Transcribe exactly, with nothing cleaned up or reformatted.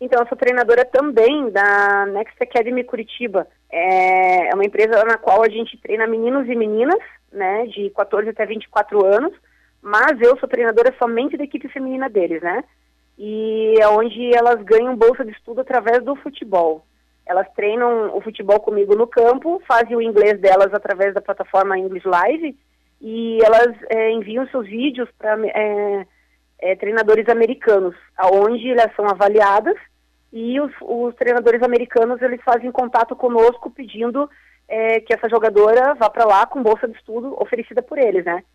Então, eu sou treinadora também da Next Academy Curitiba. É, é uma empresa na qual a gente treina meninos e meninas, né, de quatorze até vinte e quatro anos, mas eu sou treinadora somente da equipe feminina deles, né? E é onde elas ganham bolsa de estudo através do futebol. Elas treinam o futebol comigo no campo, fazem o inglês delas através da plataforma English Live e elas é, enviam seus vídeos para é, é, treinadores americanos, aonde elas são avaliadas e os, os treinadores americanos eles fazem contato conosco pedindo é, que essa jogadora vá para lá com bolsa de estudo oferecida por eles, né?